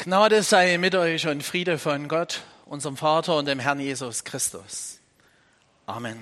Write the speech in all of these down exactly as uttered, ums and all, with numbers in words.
Gnade sei mit euch und Friede von Gott, unserem Vater und dem Herrn Jesus Christus. Amen.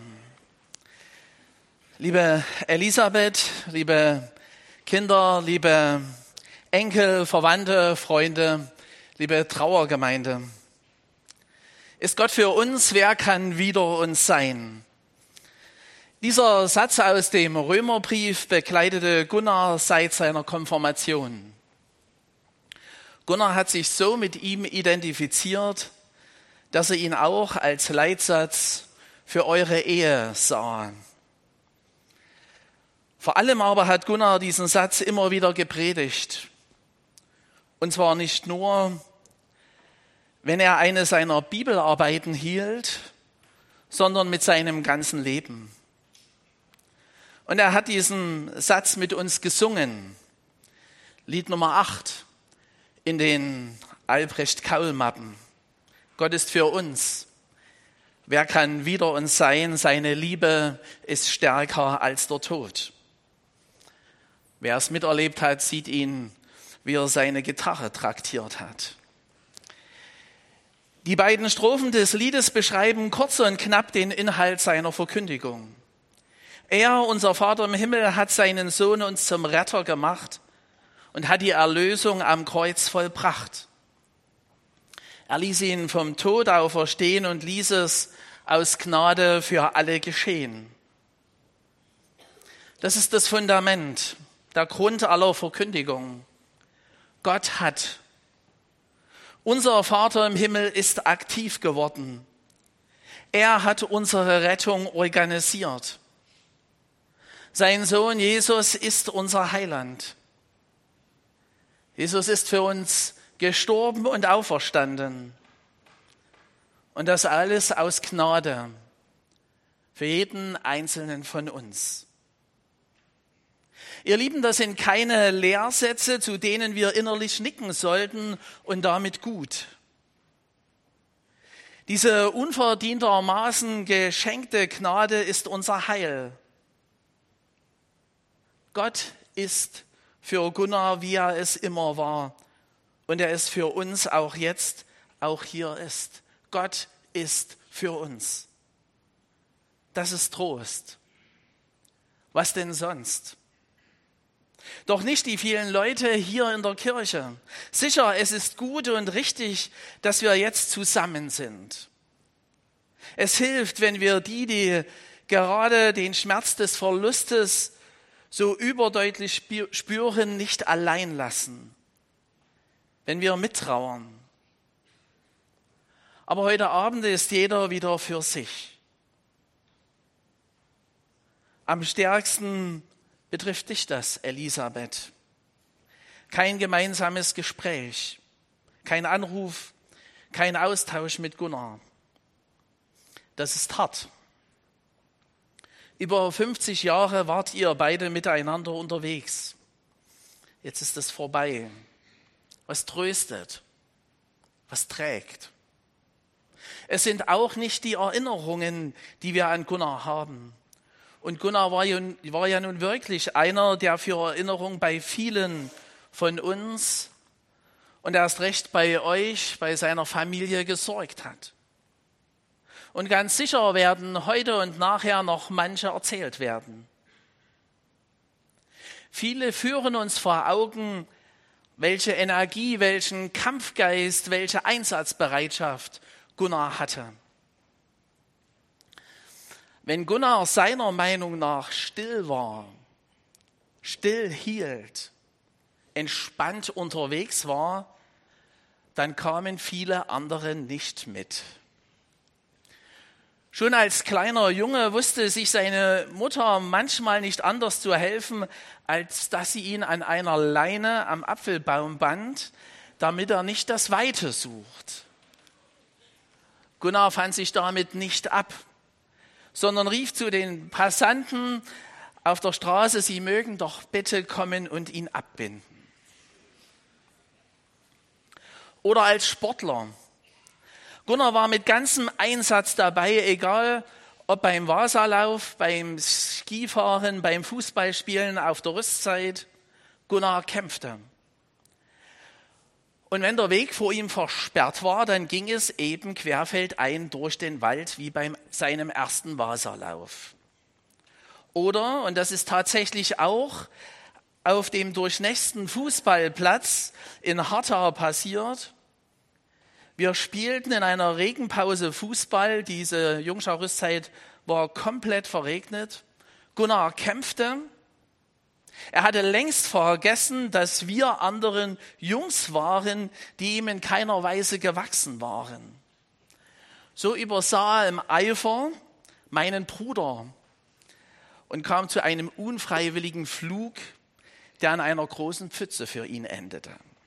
Liebe Elisabeth, liebe Kinder, liebe Enkel, Verwandte, Freunde, liebe Trauergemeinde. Ist Gott für uns, wer kann wider uns sein? Dieser Satz aus dem Römerbrief begleitete Gunnar seit seiner Konfirmation. Gunnar hat sich so mit ihm identifiziert, dass er ihn auch als Leitsatz für eure Ehe sah. Vor allem aber hat Gunnar diesen Satz immer wieder gepredigt. Und zwar nicht nur, wenn er eine seiner Bibelarbeiten hielt, sondern mit seinem ganzen Leben. Und er hat diesen Satz mit uns gesungen. Lied Nummer acht in den Albrecht-Kaul-Mappen. Gott ist für uns. Wer kann wider uns sein? Seine Liebe ist stärker als der Tod. Wer es miterlebt hat, sieht ihn, wie er seine Gitarre traktiert hat. Die beiden Strophen des Liedes beschreiben kurz und knapp den Inhalt seiner Verkündigung. Er, unser Vater im Himmel, hat seinen Sohn uns zum Retter gemacht und hat die Erlösung am Kreuz vollbracht. Er ließ ihn vom Tod auferstehen und ließ es aus Gnade für alle geschehen. Das ist das Fundament, der Grund aller Verkündigung. Gott hat. Unser Vater im Himmel ist aktiv geworden. Er hat unsere Rettung organisiert. Sein Sohn Jesus ist unser Heiland. Jesus ist für uns gestorben und auferstanden. Und das alles aus Gnade für jeden Einzelnen von uns. Ihr Lieben, das sind keine Lehrsätze, zu denen wir innerlich nicken sollten und damit gut. Diese unverdientermaßen geschenkte Gnade ist unser Heil. Gott ist für Gunnar, wie er es immer war. Und er ist für uns auch jetzt, auch hier ist. Gott ist für uns. Das ist Trost. Was denn sonst? Doch nicht die vielen Leute hier in der Kirche. Sicher, es ist gut und richtig, dass wir jetzt zusammen sind. Es hilft, wenn wir die, die gerade den Schmerz des Verlustes so überdeutlich spüren, nicht allein lassen, wenn wir mittrauern. Aber heute Abend ist jeder wieder für sich. Am stärksten betrifft dich das, Elisabeth. Kein gemeinsames Gespräch, kein Anruf, kein Austausch mit Gunnar. Das ist hart. Über fünfzig Jahre wart ihr beide miteinander unterwegs. Jetzt ist es vorbei. Was tröstet, was trägt. Es sind auch nicht die Erinnerungen, die wir an Gunnar haben. Und Gunnar war ja, war ja nun wirklich einer, der für Erinnerung bei vielen von uns und erst recht bei euch, bei seiner Familie gesorgt hat. Und ganz sicher werden heute und nachher noch manche erzählt werden. Viele führen uns vor Augen, welche Energie, welchen Kampfgeist, welche Einsatzbereitschaft Gunnar hatte. Wenn Gunnar seiner Meinung nach still war, still hielt, entspannt unterwegs war, dann kamen viele andere nicht mit. Schon als kleiner Junge wusste sich seine Mutter manchmal nicht anders zu helfen, als dass sie ihn an einer Leine am Apfelbaum band, damit er nicht das Weite sucht. Gunnar fand sich damit nicht ab, sondern rief zu den Passanten auf der Straße, sie mögen doch bitte kommen und ihn abbinden. Oder als Sportler. Gunnar war mit ganzem Einsatz dabei, egal ob beim Wasalauf, beim Skifahren, beim Fußballspielen auf der Rüstzeit. Gunnar kämpfte. Und wenn der Weg vor ihm versperrt war, dann ging es eben querfeldein durch den Wald wie bei seinem ersten Wasserlauf. Oder, und das ist tatsächlich auch auf dem durchnässten Fußballplatz in Hartau passiert. Wir spielten in einer Regenpause Fußball. Diese Jungschau-Rüstzeit war komplett verregnet. Gunnar kämpfte. Er hatte längst vergessen, dass wir anderen Jungs waren, die ihm in keiner Weise gewachsen waren. So übersah er im Eifer meinen Bruder und kam zu einem unfreiwilligen Flug, der an einer großen Pfütze für ihn endete.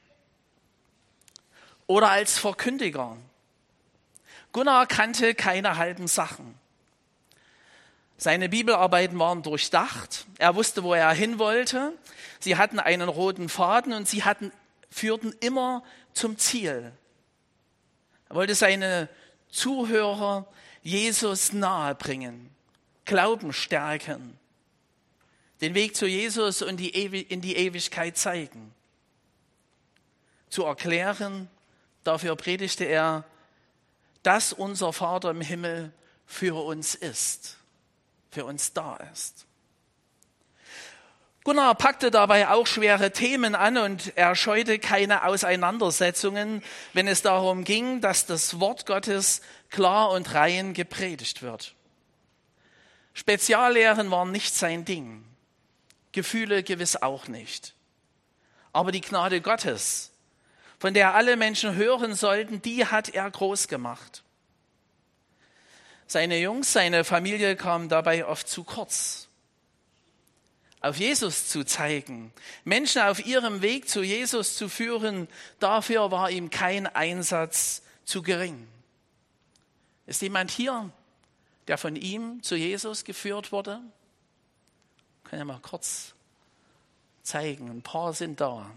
Oder als Verkündiger. Gunnar kannte keine halben Sachen. Seine Bibelarbeiten waren durchdacht. Er wusste, wo er hin wollte. Sie hatten einen roten Faden und sie hatten, führten immer zum Ziel. Er wollte seine Zuhörer Jesus nahebringen, Glauben stärken, den Weg zu Jesus und die Ewi- in die Ewigkeit zeigen. Zu erklären, dafür predigte er, dass unser Vater im Himmel für uns ist. für uns da ist. Gunnar packte dabei auch schwere Themen an und er scheute keine Auseinandersetzungen, wenn es darum ging, dass das Wort Gottes klar und rein gepredigt wird. Speziallehren waren nicht sein Ding, Gefühle gewiss auch nicht. Aber die Gnade Gottes, von der alle Menschen hören sollten, die hat er groß gemacht. Seine Jungs, seine Familie kamen dabei oft zu kurz. Auf Jesus zu zeigen, Menschen auf ihrem Weg zu Jesus zu führen, dafür war ihm kein Einsatz zu gering. Ist jemand hier, der von ihm zu Jesus geführt wurde? Können wir mal kurz zeigen, ein paar sind da.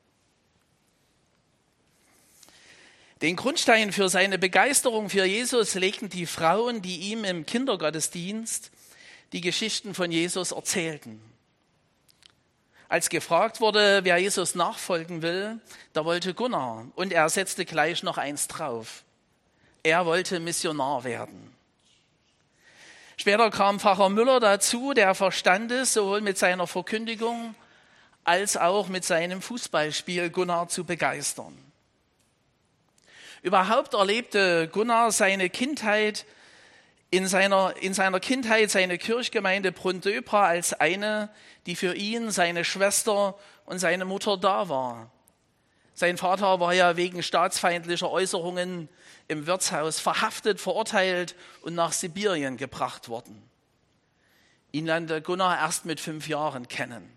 Den Grundstein für seine Begeisterung für Jesus legten die Frauen, die ihm im Kindergottesdienst die Geschichten von Jesus erzählten. Als gefragt wurde, wer Jesus nachfolgen will, da wollte Gunnar und er setzte gleich noch eins drauf. Er wollte Missionar werden. Später kam Pfarrer Müller dazu, der verstand es, sowohl mit seiner Verkündigung als auch mit seinem Fußballspiel Gunnar zu begeistern. Überhaupt erlebte Gunnar seine Kindheit in seiner, in seiner Kindheit seine Kirchgemeinde Brunndöbra als eine, die für ihn, seine Schwester und seine Mutter da war. Sein Vater war ja wegen staatsfeindlicher Äußerungen im Wirtshaus verhaftet, verurteilt und nach Sibirien gebracht worden. Ihn lernte Gunnar erst mit fünf Jahren kennen.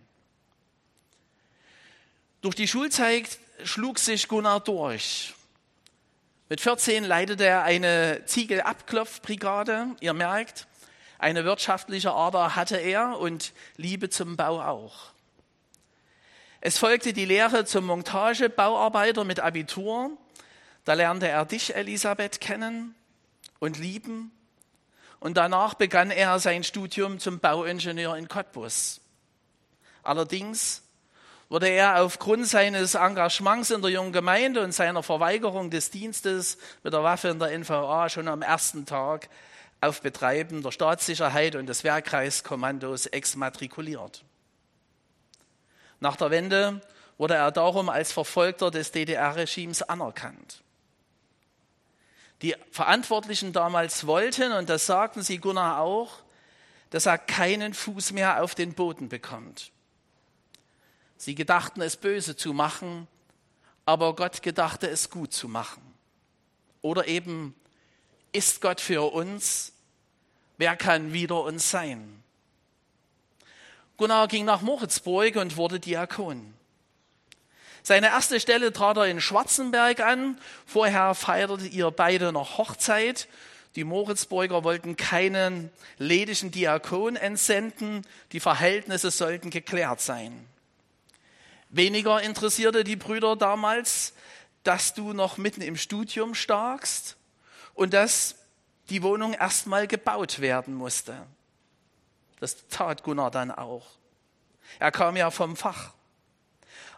Durch die Schulzeit schlug sich Gunnar durch. Mit vierzehn leitete er eine Ziegelabklopfbrigade. Ihr merkt, eine wirtschaftliche Ader hatte er und Liebe zum Bau auch. Es folgte die Lehre zum Montagebauarbeiter mit Abitur. Da lernte er dich, Elisabeth, kennen und lieben. Und danach begann er sein Studium zum Bauingenieur in Cottbus. Allerdings wurde er aufgrund seines Engagements in der jungen Gemeinde und seiner Verweigerung des Dienstes mit der Waffe in der N V A schon am ersten Tag auf Betreiben der Staatssicherheit und des Wehrkreiskommandos exmatrikuliert. Nach der Wende wurde er darum als Verfolgter des D D R-Regimes anerkannt. Die Verantwortlichen damals wollten, und das sagten sie Gunnar auch, dass er keinen Fuß mehr auf den Boden bekommt. Sie gedachten, es böse zu machen, aber Gott gedachte, es gut zu machen. Oder eben, ist Gott für uns? Wer kann wider uns sein? Gunnar ging nach Moritzburg und wurde Diakon. Seine erste Stelle trat er in Schwarzenberg an. Vorher feiertet ihr beide noch Hochzeit. Die Moritzburger wollten keinen lediglichen Diakon entsenden. Die Verhältnisse sollten geklärt sein. Weniger interessierte die Brüder damals, dass du noch mitten im Studium stakst und dass die Wohnung erstmal gebaut werden musste. Das tat Gunnar dann auch. Er kam ja vom Fach.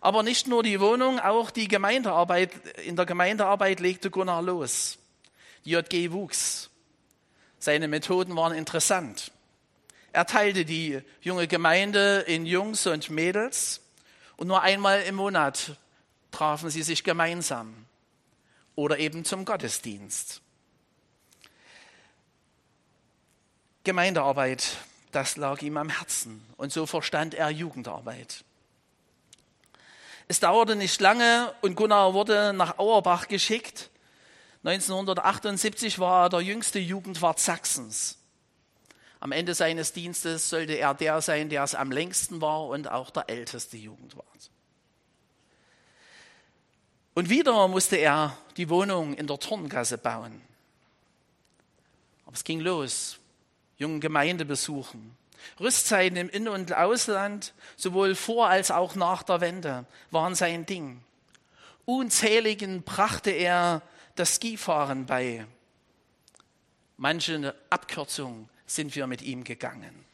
Aber nicht nur die Wohnung, auch die Gemeindearbeit, in der Gemeindearbeit legte Gunnar los. Die J G wuchs. Seine Methoden waren interessant. Er teilte die junge Gemeinde in Jungs und Mädels und nur einmal im Monat trafen sie sich gemeinsam oder eben zum Gottesdienst. Gemeindearbeit, das lag ihm am Herzen und so verstand er Jugendarbeit. Es dauerte nicht lange und Gunnar wurde nach Auerbach geschickt. neunzehnhundertachtundsiebzig war er der jüngste Jugendwart Sachsens. Am Ende seines Dienstes sollte er der sein, der es am längsten war und auch der älteste Jugendwart. Und wieder musste er die Wohnung in der Turngasse bauen. Aber es ging los. Jungen Gemeindebesuchen. Rüstzeiten im In- und Ausland, sowohl vor als auch nach der Wende, waren sein Ding. Unzähligen brachte er das Skifahren bei. Manche Abkürzungen sind wir mit ihm gegangen.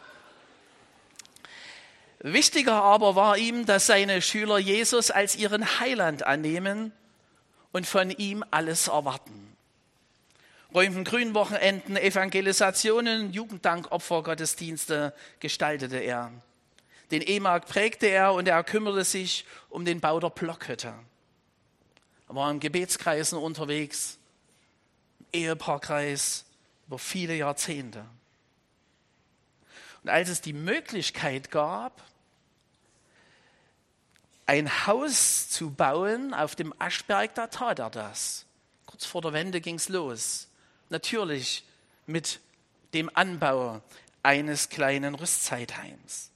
Wichtiger aber war ihm, dass seine Schüler Jesus als ihren Heiland annehmen und von ihm alles erwarten. Räumten Grünwochenenden, Evangelisationen, Jugenddankopfer, Gottesdienste gestaltete er. Den E-Markt prägte er und er kümmerte sich um den Bau der Blockhütte. Er war in Gebetskreisen unterwegs, im Ehepaarkreis über viele Jahrzehnte. Und als es die Möglichkeit gab, ein Haus zu bauen auf dem Aschberg, da tat er das. Kurz vor der Wende ging es los. Natürlich mit dem Anbau eines kleinen Rüstzeitheims.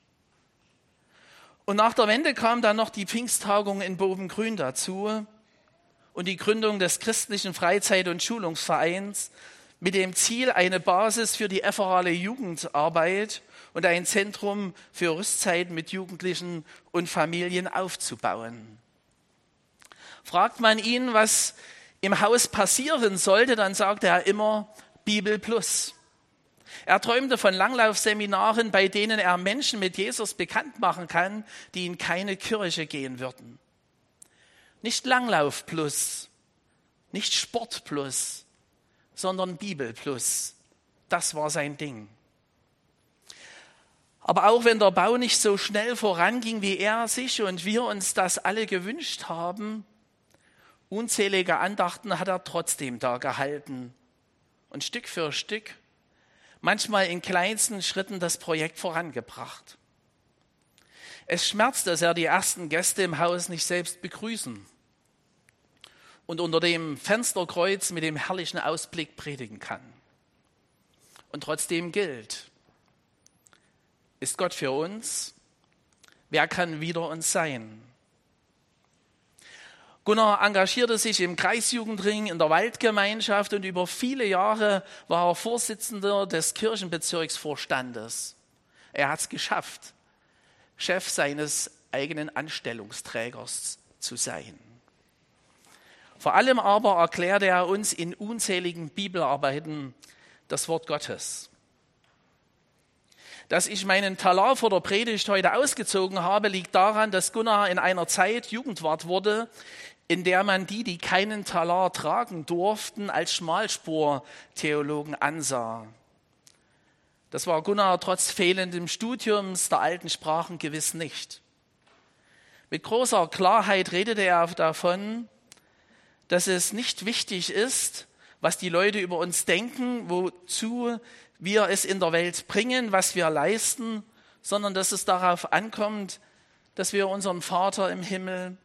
Und nach der Wende kam dann noch die Pfingsttagung in Bovengrün dazu und die Gründung des christlichen Freizeit- und Schulungsvereins mit dem Ziel, eine Basis für die efferale Jugendarbeit und ein Zentrum für Rüstzeit mit Jugendlichen und Familien aufzubauen. Fragt man ihn, was im Haus passieren sollte, dann sagte er immer Bibel plus. Er träumte von Langlaufseminaren, bei denen er Menschen mit Jesus bekannt machen kann, die in keine Kirche gehen würden. Nicht Langlauf plus, nicht Sport plus, sondern Bibel plus. Das war sein Ding. Aber auch wenn der Bau nicht so schnell voranging, wie er sich und wir uns das alle gewünscht haben, unzählige Andachten hat er trotzdem da gehalten und Stück für Stück, manchmal in kleinsten Schritten das Projekt vorangebracht. Es schmerzt, dass er die ersten Gäste im Haus nicht selbst begrüßen und unter dem Fensterkreuz mit dem herrlichen Ausblick predigen kann. Und trotzdem gilt, ist Gott für uns? Wer kann wider uns sein? Gunnar engagierte sich im Kreisjugendring in der Waldgemeinschaft und über viele Jahre war er Vorsitzender des Kirchenbezirksvorstandes. Er hat es geschafft, Chef seines eigenen Anstellungsträgers zu sein. Vor allem aber erklärte er uns in unzähligen Bibelarbeiten das Wort Gottes. Dass ich meinen Talar vor der Predigt heute ausgezogen habe, liegt daran, dass Gunnar in einer Zeit Jugendwart wurde, in der man die, die keinen Talar tragen durften, als Schmalspur-Theologen ansah. Das war Gunnar trotz fehlendem Studiums der alten Sprachen gewiss nicht. Mit großer Klarheit redete er davon, dass es nicht wichtig ist, was die Leute über uns denken, wozu wir es in der Welt bringen, was wir leisten, sondern dass es darauf ankommt, dass wir unseren Vater im Himmel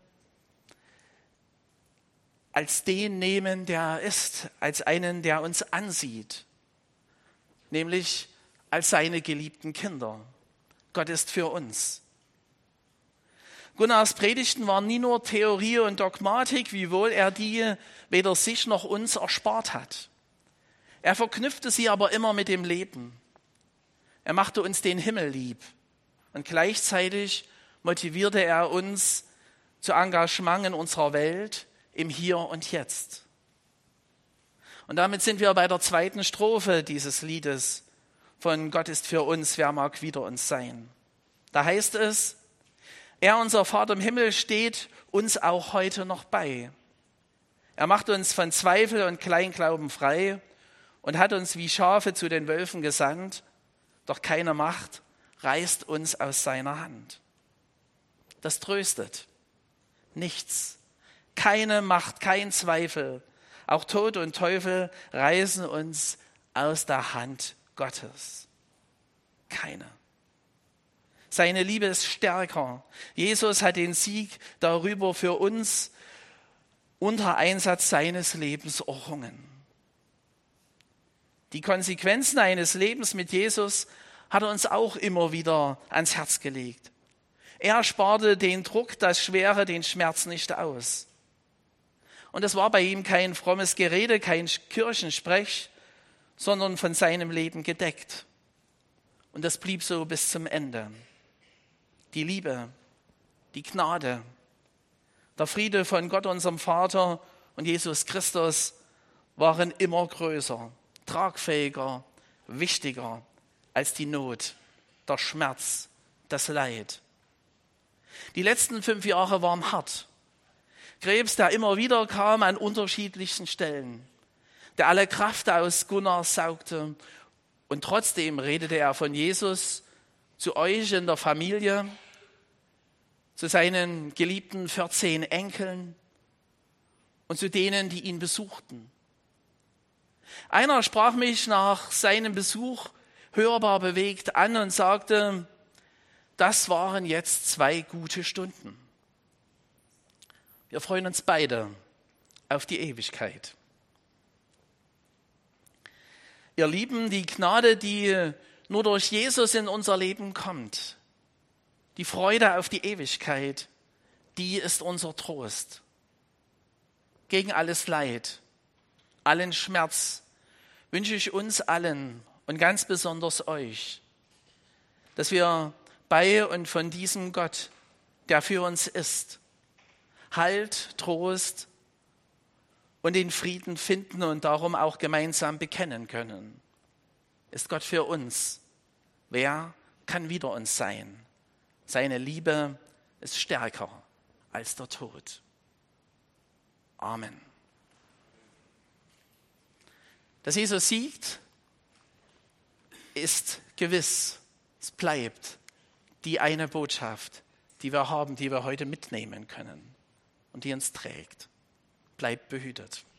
als den nehmen, der er ist, als einen, der uns ansieht, nämlich als seine geliebten Kinder. Gott ist für uns. Gunnars Predigten waren nie nur Theorie und Dogmatik, wiewohl er die weder sich noch uns erspart hat. Er verknüpfte sie aber immer mit dem Leben. Er machte uns den Himmel lieb und gleichzeitig motivierte er uns zu Engagement in unserer Welt, im Hier und Jetzt. Und damit sind wir bei der zweiten Strophe dieses Liedes von Gott ist für uns, wer mag wider uns sein. Da heißt es, Er, unser Vater im Himmel, steht uns auch heute noch bei. Er macht uns von Zweifel und Kleinglauben frei und hat uns wie Schafe zu den Wölfen gesandt, doch keine Macht reißt uns aus seiner Hand. Das tröstet. Nichts, keine Macht, kein Zweifel, auch Tod und Teufel reißen uns aus der Hand Gottes. Keine. Seine Liebe ist stärker. Jesus hat den Sieg darüber für uns unter Einsatz seines Lebens errungen. Die Konsequenzen eines Lebens mit Jesus hat er uns auch immer wieder ans Herz gelegt. Er sparte den Druck, das Schwere, den Schmerz nicht aus. Und es war bei ihm kein frommes Gerede, kein Kirchensprech, sondern von seinem Leben gedeckt. Und das blieb so bis zum Ende. Die Liebe, die Gnade, der Friede von Gott, unserem Vater und Jesus Christus waren immer größer, tragfähiger, wichtiger als die Not, der Schmerz, das Leid. Die letzten fünf Jahre waren hart. Krebs, der immer wieder kam an unterschiedlichsten Stellen, der alle Kraft aus Gunnar saugte, und trotzdem redete er von Jesus zu euch in der Familie, zu seinen geliebten vierzehn Enkeln und zu denen, die ihn besuchten. Einer sprach mich nach seinem Besuch hörbar bewegt an und sagte, das waren jetzt zwei gute Stunden. Wir freuen uns beide auf die Ewigkeit. Ihr Lieben, die Gnade, die nur durch Jesus in unser Leben kommt, die Freude auf die Ewigkeit, die ist unser Trost. Gegen alles Leid, allen Schmerz wünsche ich uns allen und ganz besonders euch, dass wir bei und von diesem Gott, der für uns ist, Halt, Trost und den Frieden finden und darum auch gemeinsam bekennen können. Ist Gott für uns? Wer kann wider uns sein? Seine Liebe ist stärker als der Tod. Amen. Dass Jesus siegt, ist gewiss. Es bleibt die eine Botschaft, die wir haben, die wir heute mitnehmen können und die uns trägt. Bleibt behütet.